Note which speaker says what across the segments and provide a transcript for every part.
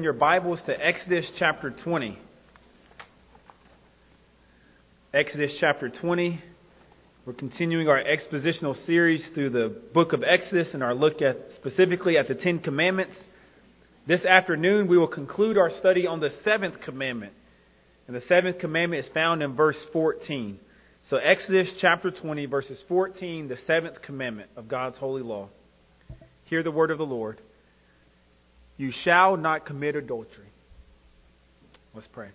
Speaker 1: Your Bibles to Exodus chapter 20. Exodus chapter 20. We're continuing our expositional series through the book of Exodus and our look at specifically at the Ten Commandments. This afternoon we will conclude our study on the seventh commandment. And the seventh commandment is found in verse 14. So Exodus chapter 20 verses 14, the seventh commandment of God's holy law. Hear the word of the Lord. You shall not commit adultery. Let's pray.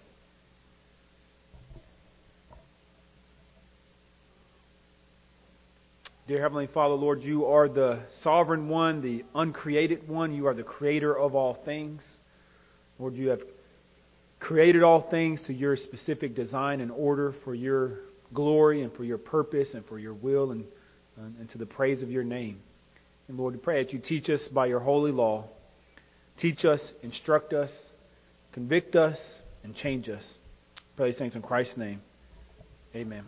Speaker 1: Dear Heavenly Father, Lord, you are the sovereign one, the uncreated one. You are the creator of all things. Lord, you have created all things to your specific design and order for your glory and for your purpose and for your will and to the praise of your name. And Lord, we pray that you teach us by your holy law. Teach us, instruct us, convict us, and change us. Pray these things in Christ's name. Amen.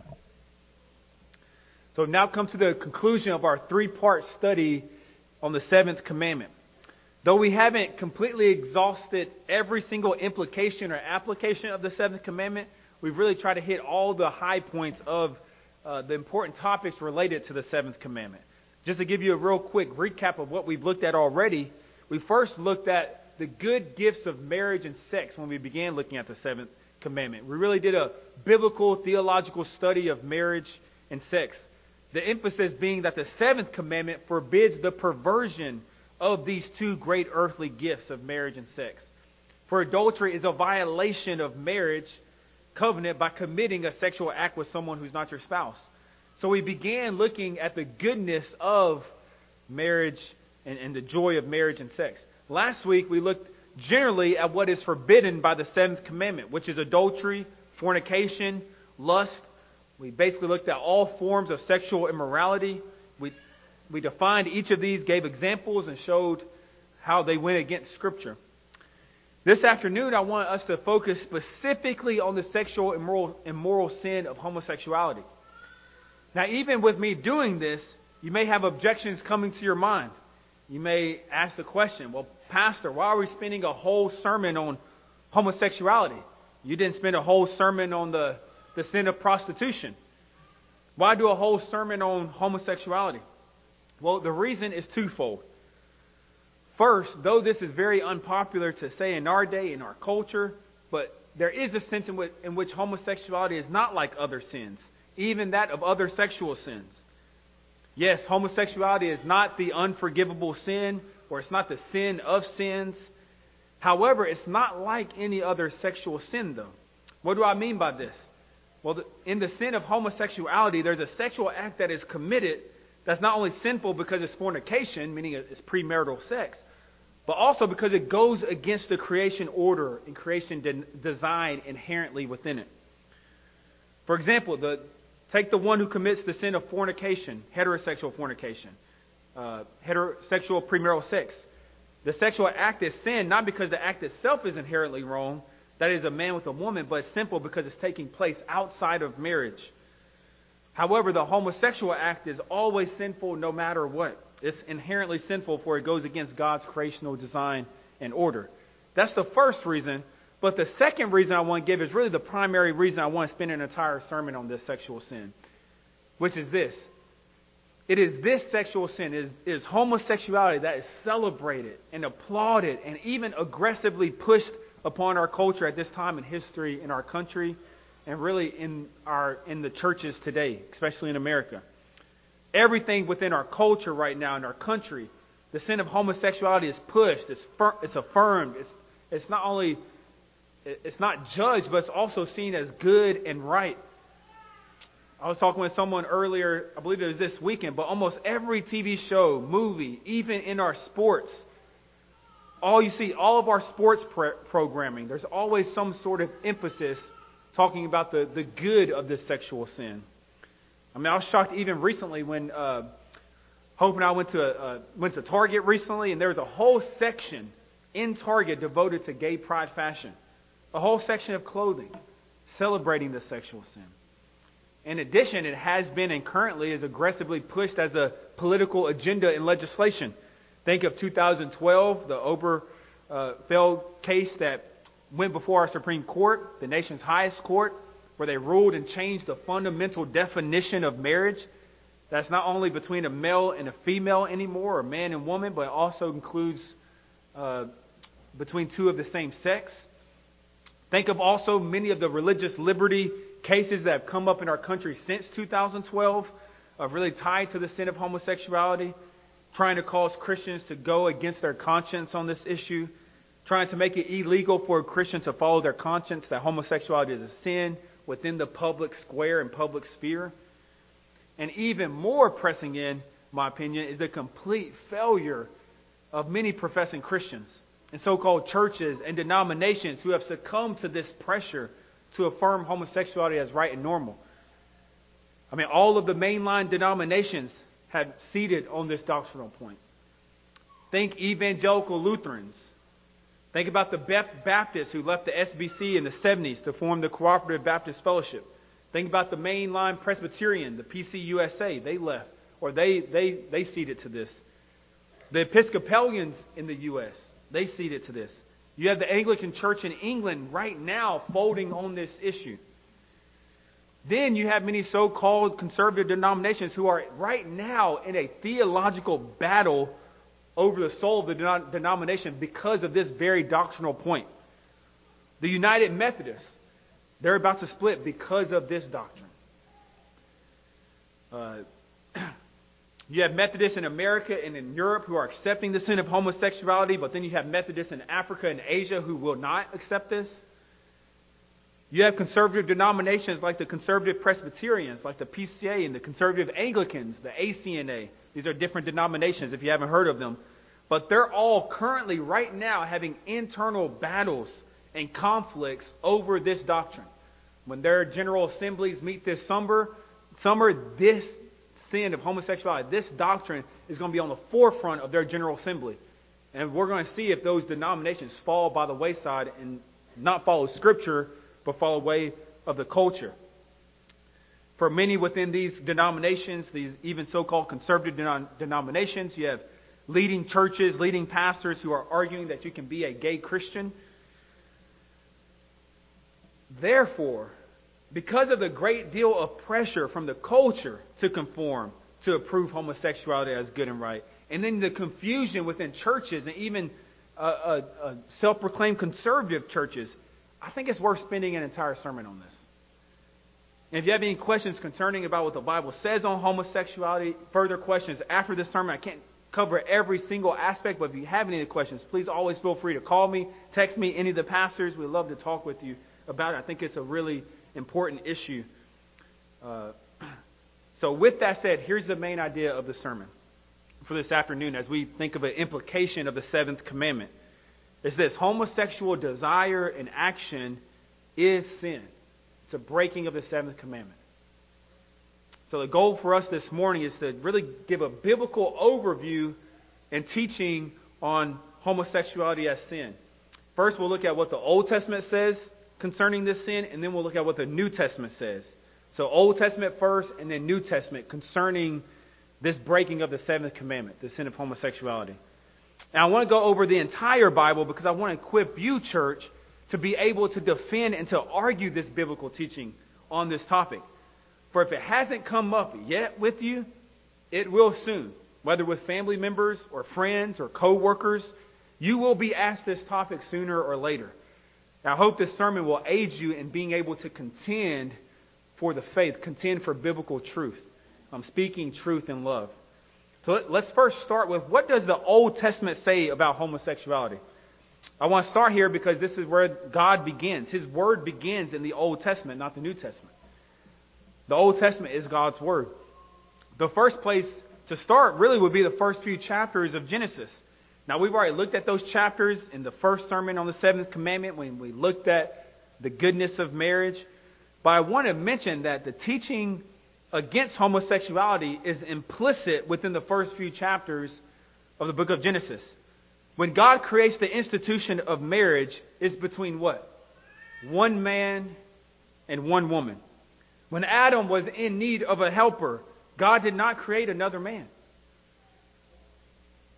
Speaker 1: So we've now come to the conclusion of our three-part study on the seventh commandment. Though we haven't completely exhausted every single implication or application of the seventh commandment, we've really tried to hit all the high points of the important topics related to the seventh commandment. Just to give you a real quick recap of what we've looked at already, we first looked at the good gifts of marriage and sex when we began looking at the seventh commandment. We really did a biblical, theological study of marriage and sex. The emphasis being that the seventh commandment forbids the perversion of these two great earthly gifts of marriage and sex. For adultery is a violation of marriage covenant by committing a sexual act with someone who's not your spouse. So we began looking at the goodness of marriage and the joy of marriage and sex. Last week we looked generally at what is forbidden by the seventh commandment, which is adultery, fornication, lust. We basically looked at all forms of sexual immorality. We defined each of these, gave examples, and showed how they went against Scripture. This afternoon I want us to focus specifically on the sexual immoral sin of homosexuality. Now, even with me doing this, you may have objections coming to your mind. You may ask the question, well, Pastor, why are we spending a whole sermon on homosexuality? You didn't spend a whole sermon on the sin of prostitution. Why do a whole sermon on homosexuality? Well, the reason is twofold. First, though this is very unpopular to say in our day, in our culture, but there is a sense in which homosexuality is not like other sins, even that of other sexual sins. Yes, homosexuality is not the unforgivable sin, or it's not the sin of sins. However, it's not like any other sexual sin, though. What do I mean by this? Well, in the sin of homosexuality, there's a sexual act that is committed that's not only sinful because it's fornication, meaning it's premarital sex, but also because it goes against the creation order and creation design inherently within it. For example, take the one who commits the sin of fornication, heterosexual fornication, heterosexual premarital sex. The sexual act is sin not because the act itself is inherently wrong, that is a man with a woman, but it's simple because it's taking place outside of marriage. However, the homosexual act is always sinful no matter what. It's inherently sinful for it goes against God's creational design and order. That's the first reason. But the second reason I want to give is really the primary reason I want to spend an entire sermon on this sexual sin, which is this. It is this sexual sin, it is homosexuality that is celebrated and applauded and even aggressively pushed upon our culture at this time in history in our country and really in the churches today, especially in America. Everything within our culture right now in our country, the sin of homosexuality is pushed, it's affirmed, it's not judged, but it's also seen as good and right. I was talking with someone earlier, I believe it was this weekend, but almost every TV show, movie, even in our sports, all of our sports programming, there's always some sort of emphasis talking about the good of this sexual sin. I mean, I was shocked even recently when Hope and I went to Target recently, and there was a whole section in Target devoted to gay pride fashion. A whole section of clothing celebrating the sexual sin. In addition, it has been and currently is aggressively pushed as a political agenda in legislation. Think of 2012, the failed case that went before our Supreme Court, the nation's highest court, where they ruled and changed the fundamental definition of marriage. That's not only between a male and a female anymore, or man and woman, but it also includes between two of the same sex. Think of also many of the religious liberty cases that have come up in our country since 2012, really tied to the sin of homosexuality, trying to cause Christians to go against their conscience on this issue, trying to make it illegal for a Christian to follow their conscience, that homosexuality is a sin within the public square and public sphere. And even more pressing in my opinion, is the complete failure of many professing Christians and so-called churches and denominations who have succumbed to this pressure to affirm homosexuality as right and normal. I mean, all of the mainline denominations have ceded on this doctrinal point. Think evangelical Lutherans. Think about the Baptists who left the SBC in the 70s to form the Cooperative Baptist Fellowship. Think about the mainline Presbyterian, the PCUSA. They left, or they ceded to this. The Episcopalians in the U.S., they ceded to this. You have the Anglican Church in England right now folding on this issue. Then you have many so-called conservative denominations who are right now in a theological battle over the soul of the denomination because of this very doctrinal point. The United Methodists, they're about to split because of this doctrine. You have Methodists in America and in Europe who are accepting the sin of homosexuality, but then you have Methodists in Africa and Asia who will not accept this. You have conservative denominations like the Conservative Presbyterians, like the PCA, and the Conservative Anglicans, the ACNA. These are different denominations if you haven't heard of them. But they're all currently, right now, having internal battles and conflicts over this doctrine. When their general assemblies meet this summer, this sin of homosexuality, this doctrine is going to be on the forefront of their general assembly. And we're going to see if those denominations fall by the wayside and not follow Scripture, but follow the way of the culture. For many within these denominations, these even so-called conservative denominations, you have leading churches, leading pastors who are arguing that you can be a gay Christian. Therefore, because of the great deal of pressure from the culture to conform, to approve homosexuality as good and right, and then the confusion within churches and even self-proclaimed conservative churches, I think it's worth spending an entire sermon on this. And if you have any questions concerning about what the Bible says on homosexuality, further questions after this sermon, I can't cover every single aspect, but if you have any questions, please always feel free to call me, text me, any of the pastors. We'd love to talk with you about it. I think it's a really important issue. So with that said, here's the main idea of the sermon for this afternoon as we think of an implication of the seventh commandment. It's this: homosexual desire and action is sin. It's a breaking of the seventh commandment. So the goal for us this morning is to really give a biblical overview and teaching on homosexuality as sin. First, we'll look at what the Old Testament says concerning this sin, and then we'll look at what the New Testament says. So Old Testament first, and then New Testament concerning this breaking of the seventh commandment, the sin of homosexuality. Now, I want to go over the entire Bible because I want to equip you, church, to be able to defend and to argue this biblical teaching on this topic. For if it hasn't come up yet with you, it will soon. Whether with family members or friends or co-workers, you will be asked this topic sooner or later. Now, I hope this sermon will aid you in being able to contend for the faith, contend for biblical truth. I'm speaking truth in love. So let's first start with, what does the Old Testament say about homosexuality? I want to start here because this is where God begins. His Word begins in the Old Testament, not the New Testament. The Old Testament is God's Word. The first place to start really would be the first few chapters of Genesis. Now, we've already looked at those chapters in the first sermon on the seventh commandment when we looked at the goodness of marriage. But I want to mention that the teaching against homosexuality is implicit within the first few chapters of the book of Genesis. When God creates the institution of marriage, it's between what? One man and one woman. When Adam was in need of a helper, God did not create another man.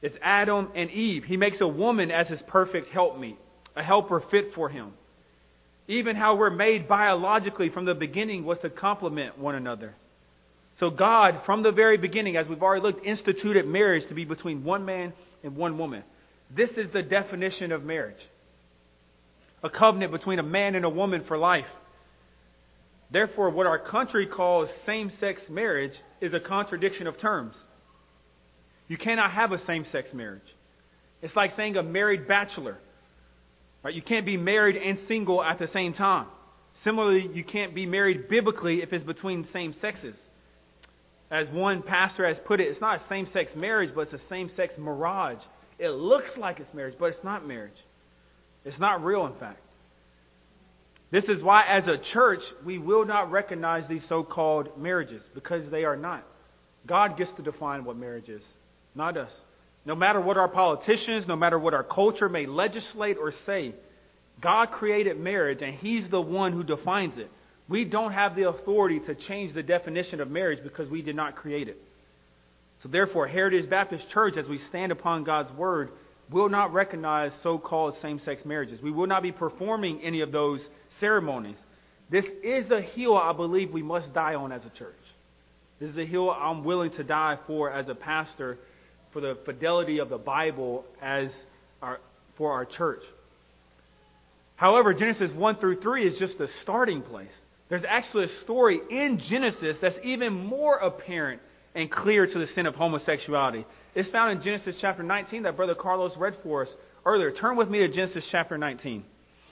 Speaker 1: It's Adam and Eve. He makes a woman as his perfect helpmeet, a helper fit for him. Even how we're made biologically from the beginning was to complement one another. So God, from the very beginning, as we've already looked, instituted marriage to be between one man and one woman. This is the definition of marriage. A covenant between a man and a woman for life. Therefore, what our country calls same-sex marriage is a contradiction of terms. You cannot have a same-sex marriage. It's like saying a married bachelor. Right? You can't be married and single at the same time. Similarly, you can't be married biblically if it's between same sexes. As one pastor has put it, it's not a same-sex marriage, but it's a same-sex mirage. It looks like it's marriage, but it's not marriage. It's not real, in fact. This is why, as a church, we will not recognize these so-called marriages, because they are not. God gets to define what marriage is, not us. No matter what our politicians, no matter what our culture may legislate or say, God created marriage, and He's the one who defines it. We don't have the authority to change the definition of marriage because we did not create it. So therefore, Heritage Baptist Church, as we stand upon God's Word, will not recognize so-called same-sex marriages. We will not be performing any of those ceremonies. This is a hill I believe we must die on as a church. This is a hill I'm willing to die for as a pastor, for the fidelity of the Bible for our church. However, Genesis 1 through 3 is just a starting place. There's actually a story in Genesis that's even more apparent and clear to the sin of homosexuality. It's found in Genesis chapter 19 that Brother Carlos read for us earlier. Turn with me to Genesis chapter 19.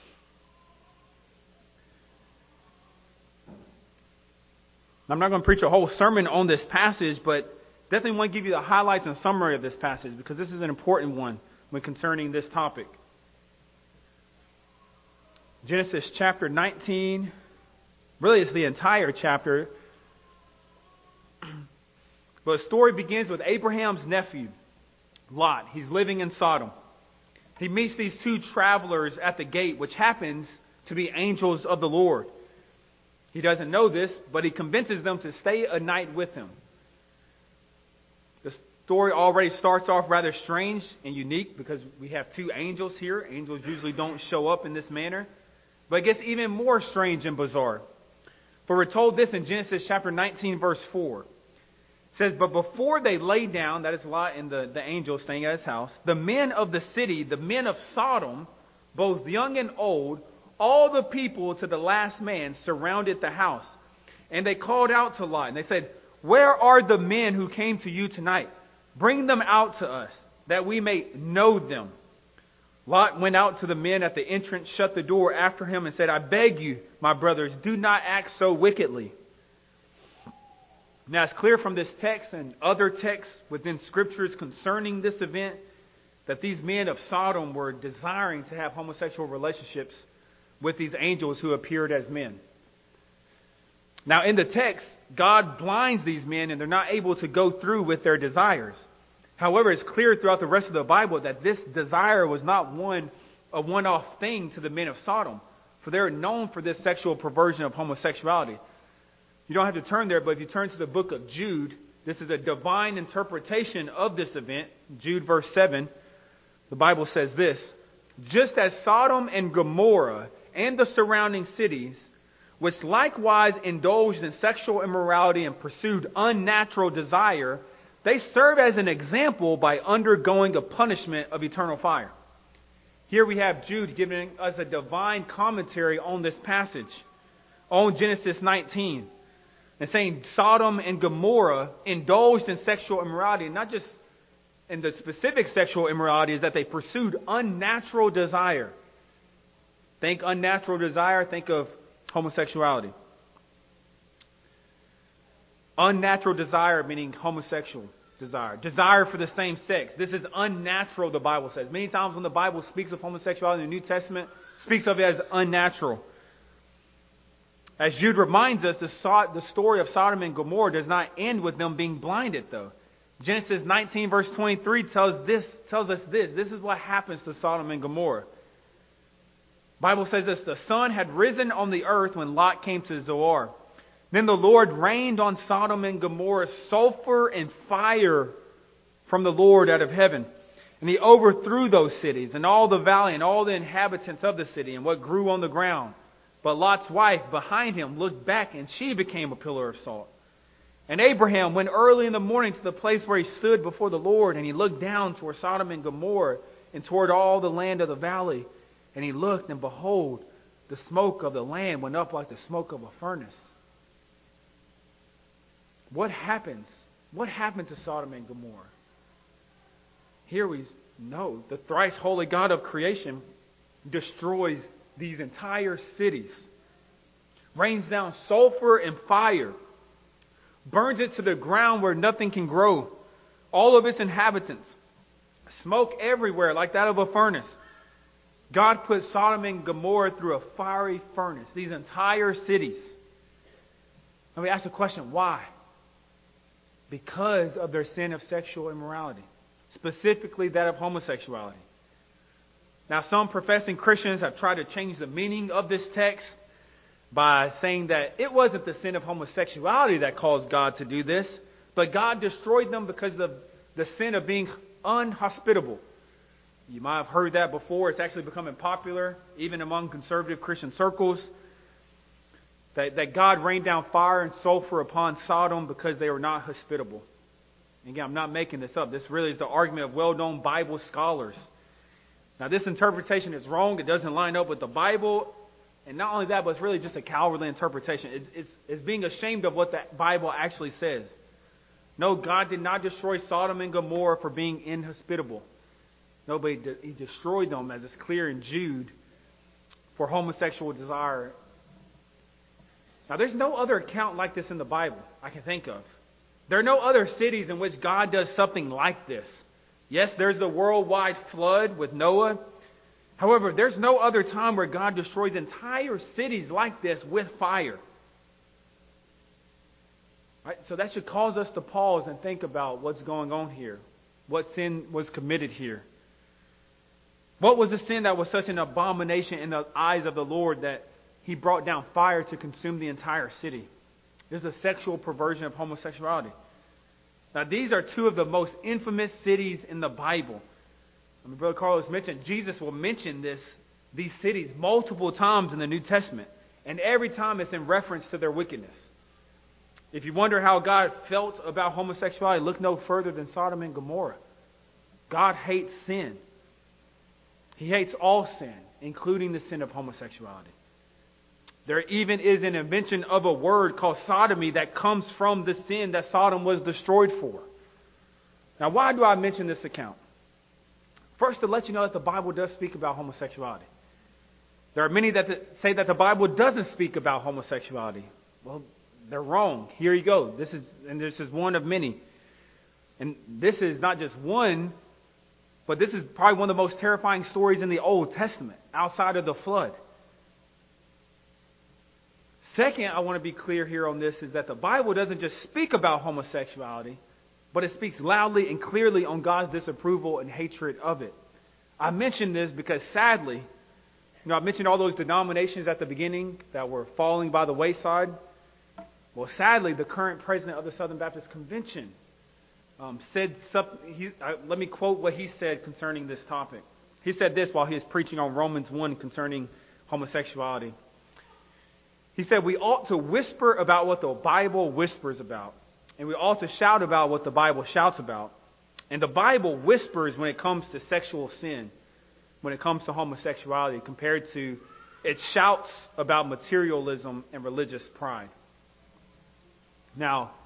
Speaker 1: I'm not going to preach a whole sermon on this passage, but definitely want to give you the highlights and summary of this passage because this is an important one when concerning this topic. Genesis chapter 19, really it's the entire chapter. But the story begins with Abraham's nephew, Lot. He's living in Sodom. He meets these two travelers at the gate, which happens to be angels of the Lord. He doesn't know this, but he convinces them to stay a night with him. The story already starts off rather strange and unique because we have two angels here. Angels usually don't show up in this manner. But it gets even more strange and bizarre. For we're told this in Genesis chapter 19, verse 4. It says, but before they lay down, that is Lot and the angel staying at his house, the men of the city, the men of Sodom, both young and old, all the people to the last man surrounded the house. And they called out to Lot, and they said, where are the men who came to you tonight? Bring them out to us, that we may know them. Lot went out to the men at the entrance, shut the door after him, and said, I beg you, my brothers, do not act so wickedly. Now, it's clear from this text and other texts within Scriptures concerning this event that these men of Sodom were desiring to have homosexual relationships with these angels who appeared as men. Now, in the text, God blinds these men and they're not able to go through with their desires. However, it's clear throughout the rest of the Bible that this desire was not a one-off thing to the men of Sodom, for they're known for this sexual perversion of homosexuality. You don't have to turn there, but if you turn to the book of Jude, this is a divine interpretation of this event. Jude verse 7, the Bible says this, just as Sodom and Gomorrah and the surrounding cities, which likewise indulged in sexual immorality and pursued unnatural desire, they serve as an example by undergoing a punishment of eternal fire. Here we have Jude giving us a divine commentary on this passage, on Genesis 19, and saying Sodom and Gomorrah indulged in sexual immorality, and not just in the specific sexual immorality, is that they pursued unnatural desire. Think unnatural desire, think of homosexuality. Unnatural desire meaning homosexual desire. Desire for the same sex. This is unnatural, the Bible says. Many times when the Bible speaks of homosexuality in the New Testament, it speaks of it as unnatural. As Jude reminds us, the story of Sodom and Gomorrah does not end with them being blinded, though. Genesis 19 verse 23 tells us this. This is what happens to Sodom and Gomorrah. The Bible says this, the sun had risen on the earth when Lot came to Zoar. Then the Lord rained on Sodom and Gomorrah sulfur and fire from the Lord out of heaven. And he overthrew those cities and all the valley and all the inhabitants of the city and what grew on the ground. But Lot's wife behind him looked back, and she became a pillar of salt. And Abraham went early in the morning to the place where he stood before the Lord, and he looked down toward Sodom and Gomorrah and toward all the land of the valley. And he looked, and behold, the smoke of the land went up like the smoke of a furnace. What happens? What happened to Sodom and Gomorrah? Here we know the thrice holy God of creation destroys these entire cities, rains down sulfur and fire, burns it to the ground where nothing can grow, all of its inhabitants, smoke everywhere like that of a furnace. God put Sodom and Gomorrah through a fiery furnace, these entire cities. And we ask the question, why? Because of their sin of sexual immorality, specifically that of homosexuality. Now, some professing Christians have tried to change the meaning of this text by saying that it wasn't the sin of homosexuality that caused God to do this, but God destroyed them because of the sin of being unhospitable. You might have heard that before. It's actually becoming popular, even among conservative Christian circles, that God rained down fire and sulfur upon Sodom because they were not hospitable. Again, I'm not making this up. This really is the argument of well-known Bible scholars. Now, this interpretation is wrong. It doesn't line up with the Bible. And not only that, but it's really just a cowardly interpretation. It's being ashamed of what the Bible actually says. No, God did not destroy Sodom and Gomorrah for being inhospitable. No, but He destroyed them, as it's clear in Jude, for homosexual desire. Now, there's no other account like this in the Bible I can think of. There are no other cities in which God does something like this. Yes, there's the worldwide flood with Noah. However, there's no other time where God destroys entire cities like this with fire. Right? So that should cause us to pause and think about what's going on here. What sin was committed here? What was the sin that was such an abomination in the eyes of the Lord that He brought down fire to consume the entire city? This is a sexual perversion of homosexuality. Now, these are two of the most infamous cities in the Bible. Brother Carlos mentioned, Jesus will mention these cities multiple times in the New Testament. And every time it's in reference to their wickedness. If you wonder how God felt about homosexuality, look no further than Sodom and Gomorrah. God hates sin. He hates all sin, including the sin of homosexuality. There even is an invention of a word called sodomy that comes from the sin that Sodom was destroyed for. Now, why do I mention this account? First, to let you know that the Bible does speak about homosexuality. There are many that say that the Bible doesn't speak about homosexuality. Well, they're wrong. Here you go. This is one of many. And this is not just one, but this is probably one of the most terrifying stories in the Old Testament, outside of the flood. Second, I want to be clear here on this, is that the Bible doesn't just speak about homosexuality, but it speaks loudly and clearly on God's disapproval and hatred of it. I mention this because sadly, I mentioned all those denominations at the beginning that were falling by the wayside. Well, sadly, the current president of the Southern Baptist Convention said something. Let me quote what he said concerning this topic. He said this while he was preaching on Romans 1 concerning homosexuality. He said, we ought to whisper about what the Bible whispers about. And we ought to shout about what the Bible shouts about. And the Bible whispers when it comes to sexual sin, when it comes to homosexuality, compared to it shouts about materialism and religious pride. Now,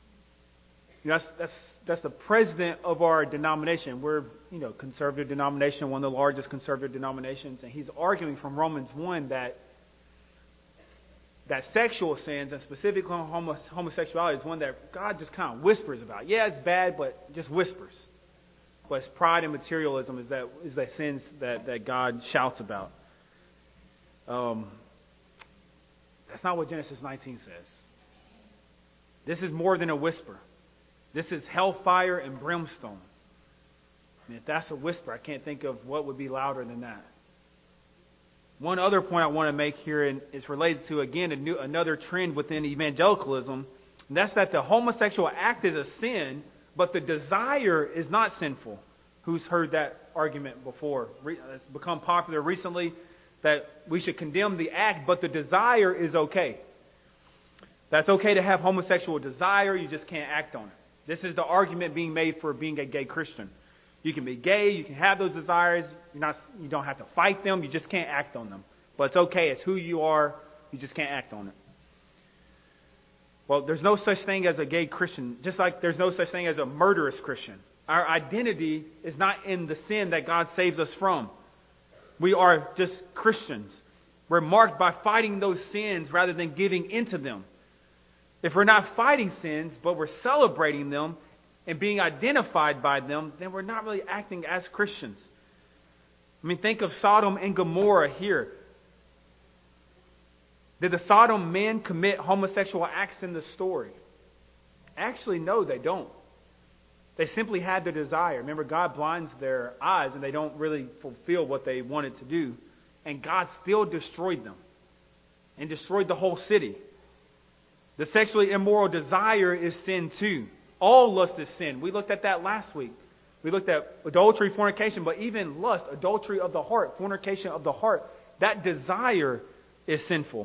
Speaker 1: that's the president of our denomination. We're, conservative denomination, one of the largest conservative denominations. And he's arguing from Romans 1 that sexual sins, and specifically homosexuality, is one that God just kind of whispers about. Yeah, it's bad, but just whispers. But it's pride and materialism is that sins that God shouts about. That's not what Genesis 19 says. This is more than a whisper. This is hellfire and brimstone. And if that's a whisper, I can't think of what would be louder than that. One other point I want to make here is related to, again, another trend within evangelicalism. And that's that the homosexual act is a sin, but the desire is not sinful. Who's heard that argument before? It's become popular recently that we should condemn the act, but the desire is okay. That's okay to have homosexual desire, you just can't act on it. This is the argument being made for being a gay Christian. You can be gay, you can have those desires, you don't have to fight them, you just can't act on them. But it's okay, it's who you are, you just can't act on it. Well, there's no such thing as a gay Christian, just like there's no such thing as a murderous Christian. Our identity is not in the sin that God saves us from. We are just Christians. We're marked by fighting those sins rather than giving into them. If we're not fighting sins, but we're celebrating them and being identified by them, then we're not really acting as Christians. I mean, think of Sodom and Gomorrah here. Did the Sodom men commit homosexual acts in the story? Actually, no, they don't. They simply had the desire. Remember, God blinds their eyes and they don't really fulfill what they wanted to do. And God still destroyed them and destroyed the whole city. The sexually immoral desire is sin too. All lust is sin. We looked at that last week. We looked at adultery, fornication, but even lust, adultery of the heart, fornication of the heart, that desire is sinful.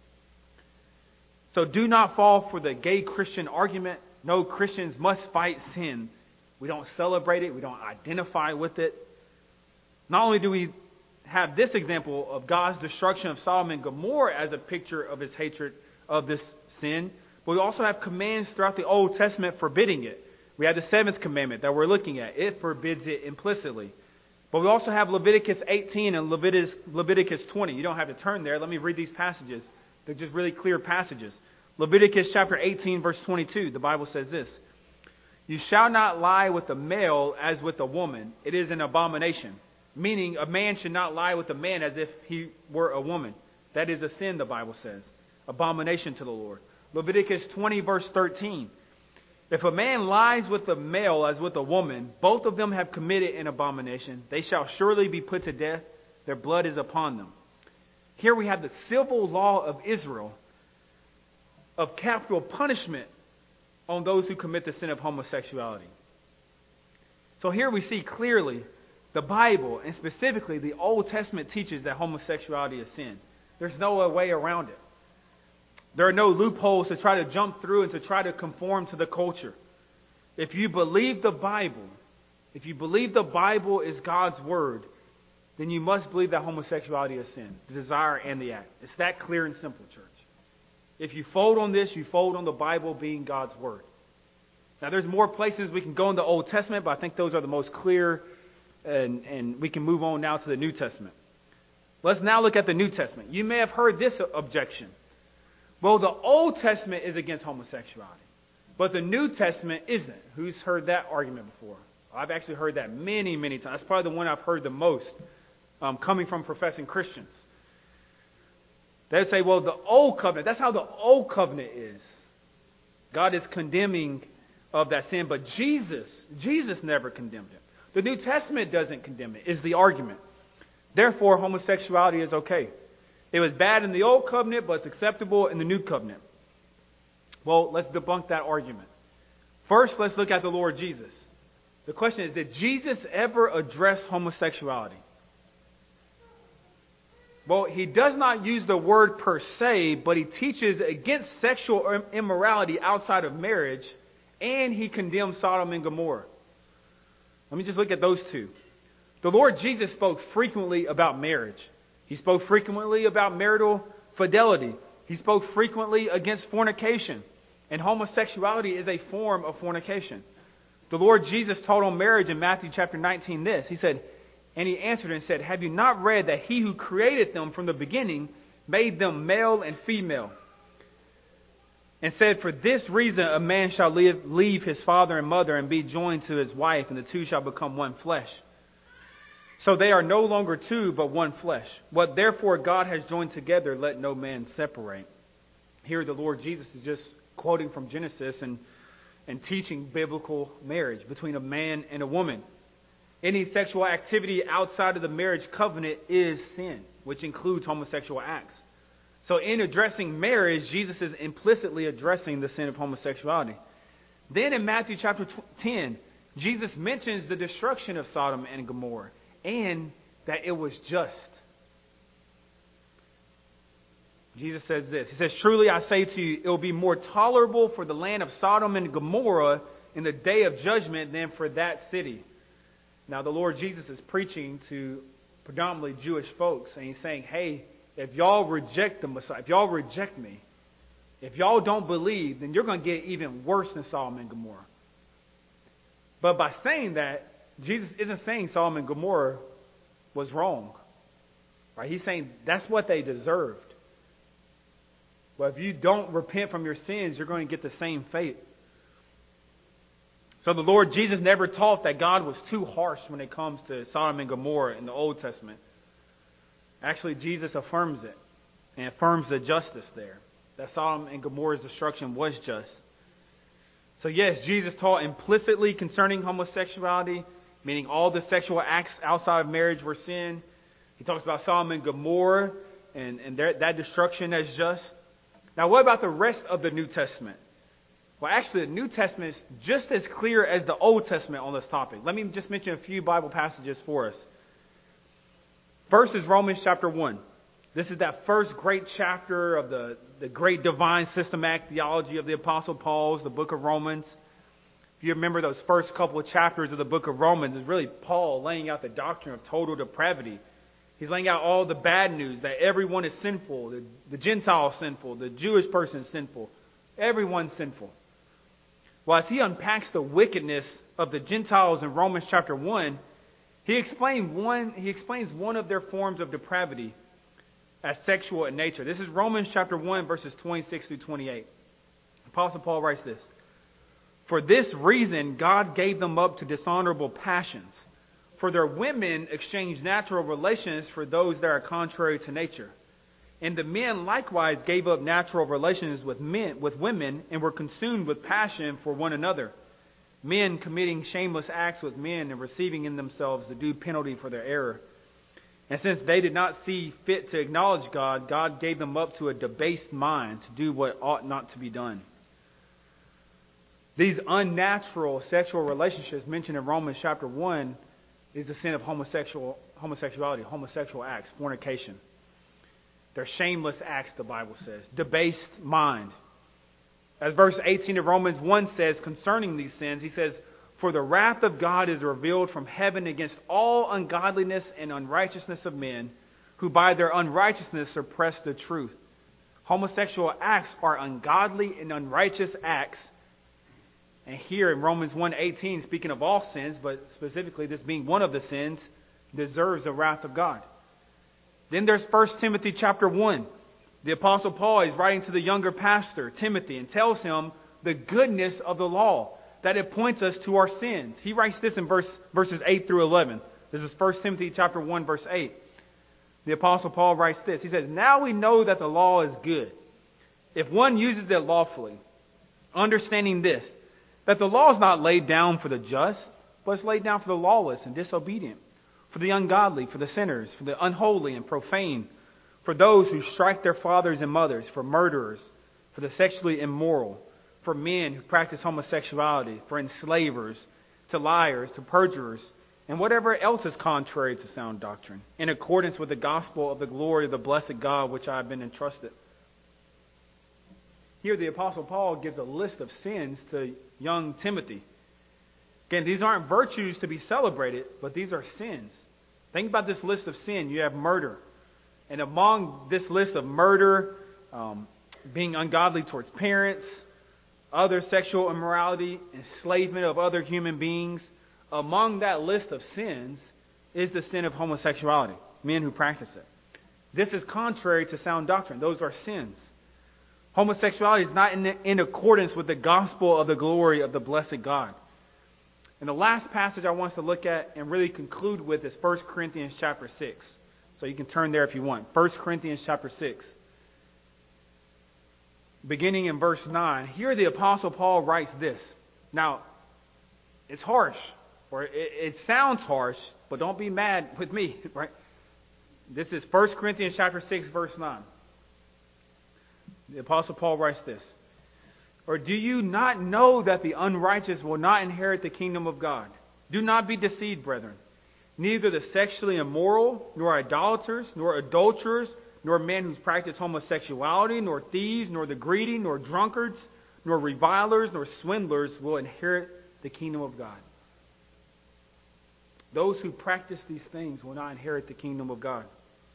Speaker 1: So do not fall for the gay Christian argument. No, Christians must fight sin. We don't celebrate it. We don't identify with it. Not only do we have this example of God's destruction of Sodom and Gomorrah as a picture of His hatred of this sin, but we also have commands throughout the Old Testament forbidding it. We have the 7th commandment that we're looking at. It forbids it implicitly. But we also have Leviticus 18 and Leviticus 20. You don't have to turn there. Let me read these passages. They're just really clear passages. Leviticus chapter 18, verse 22, the Bible says this: "You shall not lie with a male as with a woman. It is an abomination." Meaning, a man should not lie with a man as if he were a woman. That is a sin, the Bible says. Abomination to the Lord. Leviticus 20, verse 13. "If a man lies with a male as with a woman, both of them have committed an abomination. They shall surely be put to death. Their blood is upon them." Here we have the civil law of Israel of capital punishment on those who commit the sin of homosexuality. So here we see clearly the Bible, and specifically the Old Testament, teaches that homosexuality is sin. There's no way around it. There are no loopholes to try to jump through and to try to conform to the culture. If you believe the Bible is God's Word, then you must believe that homosexuality is sin, the desire and the act. It's that clear and simple, church. If you fold on this, you fold on the Bible being God's Word. Now, there's more places we can go in the Old Testament, but I think those are the most clear, and we can move on now to the New Testament. Let's now look at the New Testament. You may have heard this objection. Well, the Old Testament is against homosexuality, but the New Testament isn't. Who's heard that argument before? I've actually heard that many, many times. That's probably the one I've heard the most coming from professing Christians. They'd say, well, the Old Covenant, that's how the Old Covenant is. God is condemning of that sin, but Jesus never condemned it. The New Testament doesn't condemn it, is the argument. Therefore, homosexuality is okay. It was bad in the Old Covenant, but it's acceptable in the New Covenant. Well, let's debunk that argument. First, let's look at the Lord Jesus. The question is, did Jesus ever address homosexuality? Well, He does not use the word per se, but He teaches against sexual immorality outside of marriage, and He condemns Sodom and Gomorrah. Let me just look at those two. The Lord Jesus spoke frequently about marriage. He spoke frequently about marital fidelity. He spoke frequently against fornication. And homosexuality is a form of fornication. The Lord Jesus told on marriage in Matthew chapter 19 this. He said, and He answered and said, "Have you not read that He who created them from the beginning made them male and female? And said, for this reason a man shall leave his father and mother and be joined to his wife, and the two shall become one flesh. So they are no longer two, but one flesh. What therefore God has joined together, let no man separate." Here the Lord Jesus is just quoting from Genesis and teaching biblical marriage between a man and a woman. Any sexual activity outside of the marriage covenant is sin, which includes homosexual acts. So in addressing marriage, Jesus is implicitly addressing the sin of homosexuality. Then in Matthew chapter 10, Jesus mentions the destruction of Sodom and Gomorrah and that it was just. Jesus says this. He says, "Truly I say to you, it will be more tolerable for the land of Sodom and Gomorrah in the day of judgment than for that city." Now the Lord Jesus is preaching to predominantly Jewish folks, and he's saying, hey, if y'all reject the Messiah, if y'all reject me, if y'all don't believe, then you're going to get even worse than Sodom and Gomorrah. But by saying that, Jesus isn't saying Sodom and Gomorrah was wrong. Right? He's saying that's what they deserved. But if you don't repent from your sins, you're going to get the same fate. So the Lord Jesus never taught that God was too harsh when it comes to Sodom and Gomorrah in the Old Testament. Actually, Jesus affirms it and affirms the justice there, that Sodom and Gomorrah's destruction was just. So yes, Jesus taught implicitly concerning homosexuality, meaning all the sexual acts outside of marriage were sin. He talks about Sodom and Gomorrah and that destruction as just. Now, what about the rest of the New Testament? Well, actually, the New Testament is just as clear as the Old Testament on this topic. Let me just mention a few Bible passages for us. First is Romans chapter 1. This is that first great chapter of the great divine systematic theology of the Apostle Paul's, the book of Romans. If you remember those first couple of chapters of the book of Romans, it's really Paul laying out the doctrine of total depravity. He's laying out all the bad news, that everyone is sinful, the Gentile is sinful, the Jewish person is sinful, everyone's sinful. Well, as he unpacks the wickedness of the Gentiles in Romans chapter 1, he explains one of their forms of depravity as sexual in nature. This is Romans chapter 1, verses 26 through 28. Apostle Paul writes this: "For this reason God gave them up to dishonorable passions. For their women exchanged natural relations for those that are contrary to nature. And the men likewise gave up natural relations with women, and were consumed with passion for one another, men committing shameless acts with men and receiving in themselves the due penalty for their error. And since they did not see fit to acknowledge God, God gave them up to a debased mind to do what ought not to be done." These unnatural sexual relationships mentioned in Romans chapter 1 is the sin of homosexuality, homosexual acts, fornication. They're shameless acts, the Bible says. Debased mind. As verse 18 of Romans 1 says concerning these sins, he says, "For the wrath of God is revealed from heaven against all ungodliness and unrighteousness of men, who by their unrighteousness suppress the truth." Homosexual acts are ungodly and unrighteous acts. And here in Romans 1:18, speaking of all sins, but specifically this being one of the sins, deserves the wrath of God. Then there's 1 Timothy chapter 1. The Apostle Paul is writing to the younger pastor, Timothy, and tells him the goodness of the law, that it points us to our sins. He writes this in verses 8 through 11. This is 1 Timothy chapter 1, verse 8. The Apostle Paul writes this. He says, "Now we know that the law is good, if one uses it lawfully, understanding this, that the law is not laid down for the just, but it's laid down for the lawless and disobedient, for the ungodly, for the sinners, for the unholy and profane, for those who strike their fathers and mothers, for murderers, for the sexually immoral, for men who practice homosexuality, for enslavers, to liars, to perjurers, and whatever else is contrary to sound doctrine, in accordance with the gospel of the glory of the blessed God, which I have been entrusted." Here the Apostle Paul gives a list of sins to young Timothy. Again, these aren't virtues to be celebrated, but these are sins. Think about this list of sin. You have murder. And among this list of murder, being ungodly towards parents, other sexual immorality, enslavement of other human beings, among that list of sins is the sin of homosexuality, men who practice it. This is contrary to sound doctrine. Those are sins. Homosexuality is not in accordance with the gospel of the glory of the blessed God. And the last passage I want us to look at and really conclude with is 1 Corinthians chapter 6. So you can turn there if you want. 1 Corinthians chapter 6. Beginning in verse 9. Here the Apostle Paul writes this. Now, it's harsh, or it sounds harsh, but don't be mad with me, right? This is 1 Corinthians chapter 6, verse 9. The Apostle Paul writes this. Or do you not know that the unrighteous will not inherit the kingdom of God? Do not be deceived, brethren. Neither the sexually immoral, nor idolaters, nor adulterers, nor men who practice homosexuality, nor thieves, nor the greedy, nor drunkards, nor revilers, nor swindlers will inherit the kingdom of God. Those who practice these things will not inherit the kingdom of God.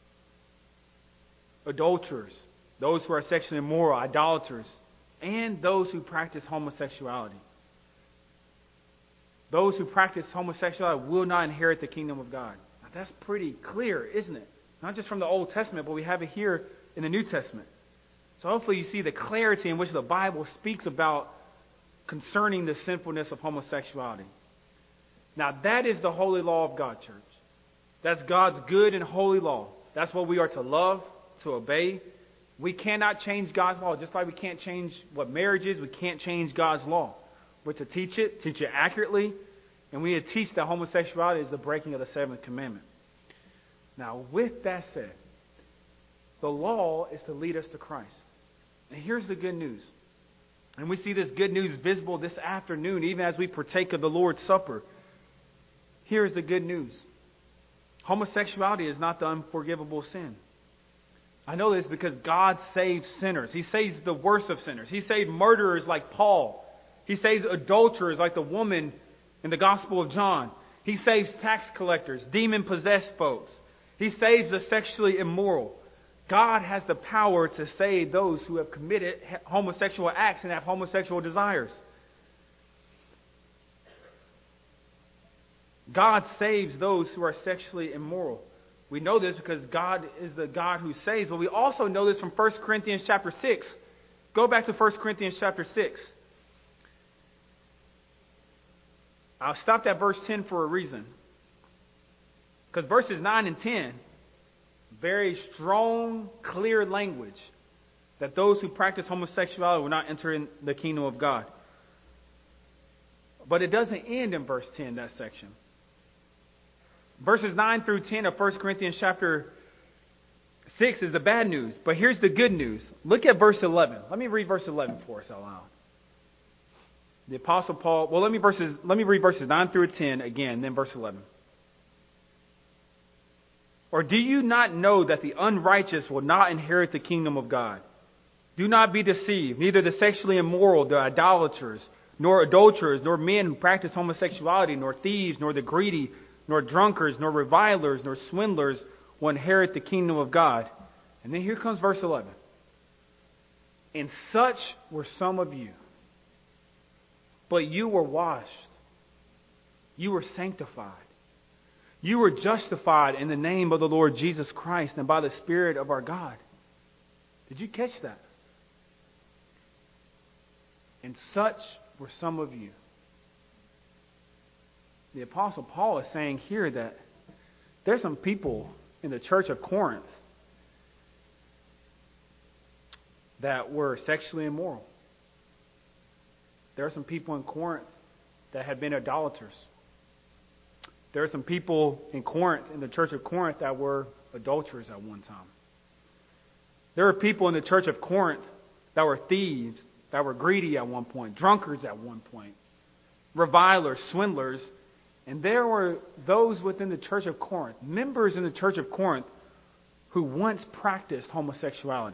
Speaker 1: Adulterers, those who are sexually immoral, idolaters, and those who practice homosexuality. Those who practice homosexuality will not inherit the kingdom of God. Now, that's pretty clear, isn't it? Not just from the Old Testament, but we have it here in the New Testament. So hopefully you see the clarity in which the Bible speaks about concerning the sinfulness of homosexuality. Now, that is the holy law of God, church. That's God's good and holy law. That's what we are to love, to obey. We cannot change God's law, just like we can't change what marriage is. We can't change God's law. We're to teach it accurately, and we teach that homosexuality is the breaking of the seventh commandment. Now, with that said, the law is to lead us to Christ. And here's the good news. And we see this good news visible this afternoon, even as we partake of the Lord's Supper. Here's the good news. Homosexuality is not the unforgivable sin. I know this because God saves sinners. He saves the worst of sinners. He saved murderers like Paul. He saves adulterers like the woman in the Gospel of John. He saves tax collectors, demon-possessed folks. He saves the sexually immoral. God has the power to save those who have committed homosexual acts and have homosexual desires. God saves those who are sexually immoral. We know this because God is the God who saves, but we also know this from 1 Corinthians chapter 6. Go back to 1 Corinthians chapter 6. I'll stop at verse 10 for a reason. Because verses 9 and 10, very strong, clear language that those who practice homosexuality will not enter in the kingdom of God. But it doesn't end in verse 10, that section. Verses 9 through 10 of 1 Corinthians chapter 6 is the bad news. But here's the good news. Look at verse 11. Let me read verse 11 for us out loud. The Apostle Paul, well, let me read verses 9 through 10 again, then verse 11. Or do you not know that the unrighteous will not inherit the kingdom of God? Do not be deceived. Neither the sexually immoral, the idolaters, nor adulterers, nor men who practice homosexuality, nor thieves, nor the greedy, nor drunkards, nor revilers, nor swindlers will inherit the kingdom of God. And then here comes verse 11. And such were some of you. But you were washed. You were sanctified. You were justified in the name of the Lord Jesus Christ and by the Spirit of our God. Did you catch that? And such were some of you. The Apostle Paul is saying here that there's some people in the church of Corinth that were sexually immoral. There are some people in Corinth that had been idolaters. There are some people in Corinth, in the church of Corinth, that were adulterers at one time. There are people in the church of Corinth that were thieves, that were greedy at one point, drunkards at one point, revilers, swindlers. And there were those within the church of Corinth, members in the church of Corinth, who once practiced homosexuality.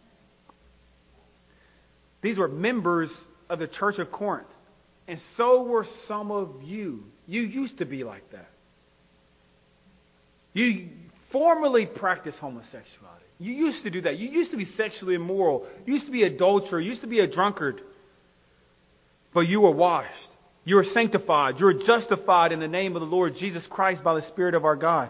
Speaker 1: These were members of the church of Corinth. And so were some of you. You used to be like that. You formerly practiced homosexuality. You used to do that. You used to be sexually immoral. You used to be an adulterer. You used to be a drunkard. But you were washed. You were sanctified. You were justified in the name of the Lord Jesus Christ by the Spirit of our God.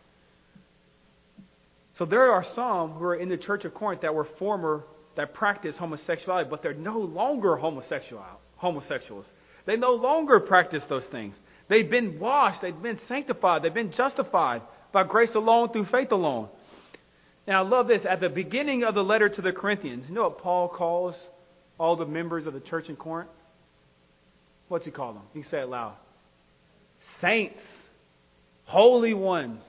Speaker 1: So there are some who are in the church of Corinth that practice homosexuality, but they're no longer homosexuals. They no longer practice those things. They've been washed. They've been sanctified. They've been justified by grace alone through faith alone. And I love this. At the beginning of the letter to the Corinthians, you know what Paul calls all the members of the church in Corinth? What's he call them? You can say it loud. Saints. Holy ones.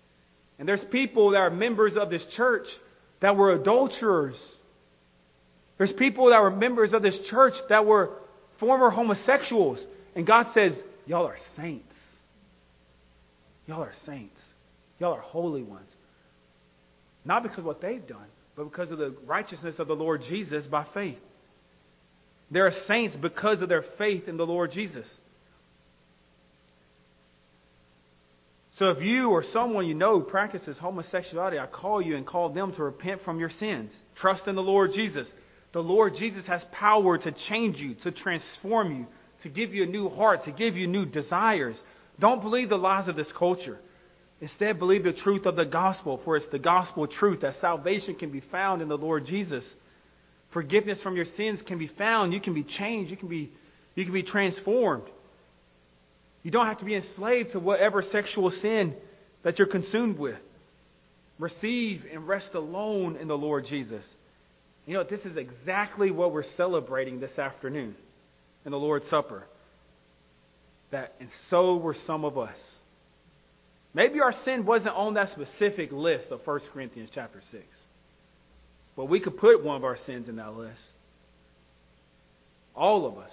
Speaker 1: And there's people that are members of this church that were adulterers. There's people that were members of this church that were former homosexuals. And God says, y'all are saints. Y'all are saints. Y'all are holy ones. Not because of what they've done, but because of the righteousness of the Lord Jesus by faith. They're saints because of their faith in the Lord Jesus. So if you or someone you know practices homosexuality, I call you and call them to repent from your sins. Trust in the Lord Jesus. The Lord Jesus has power to change you, to transform you, to give you a new heart, to give you new desires. Don't believe the lies of this culture. Instead, believe the truth of the gospel, for it's the gospel truth that salvation can be found in the Lord Jesus. Forgiveness from your sins can be found. You can be changed. You can be transformed. You don't have to be enslaved to whatever sexual sin that you're consumed with. Receive and rest alone in the Lord Jesus. You know, this is exactly what we're celebrating this afternoon in the Lord's Supper. And so were some of us. Maybe our sin wasn't on that specific list of 1 Corinthians chapter 6. But we could put one of our sins in that list. All of us.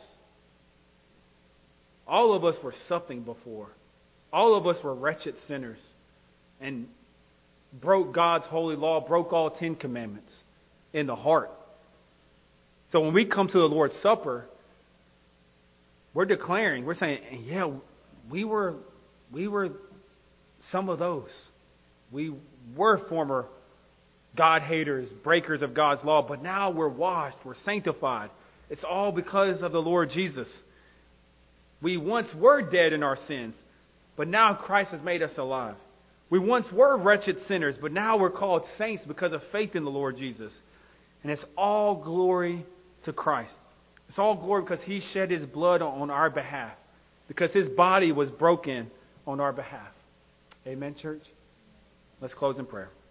Speaker 1: All of us were something before. All of us were wretched sinners and broke God's holy law, broke all 10 commandments in the heart. So when we come to the Lord's Supper, we're declaring, we're saying, yeah, we were some of those. We were former God haters, breakers of God's law, but now we're washed, we're sanctified. It's all because of the Lord Jesus. We once were dead in our sins, but now Christ has made us alive. We once were wretched sinners, but now we're called saints because of faith in the Lord Jesus. And it's all glory to Christ. It's all glory because He shed His blood on our behalf, because His body was broken on our behalf. Amen, church? Let's close in prayer.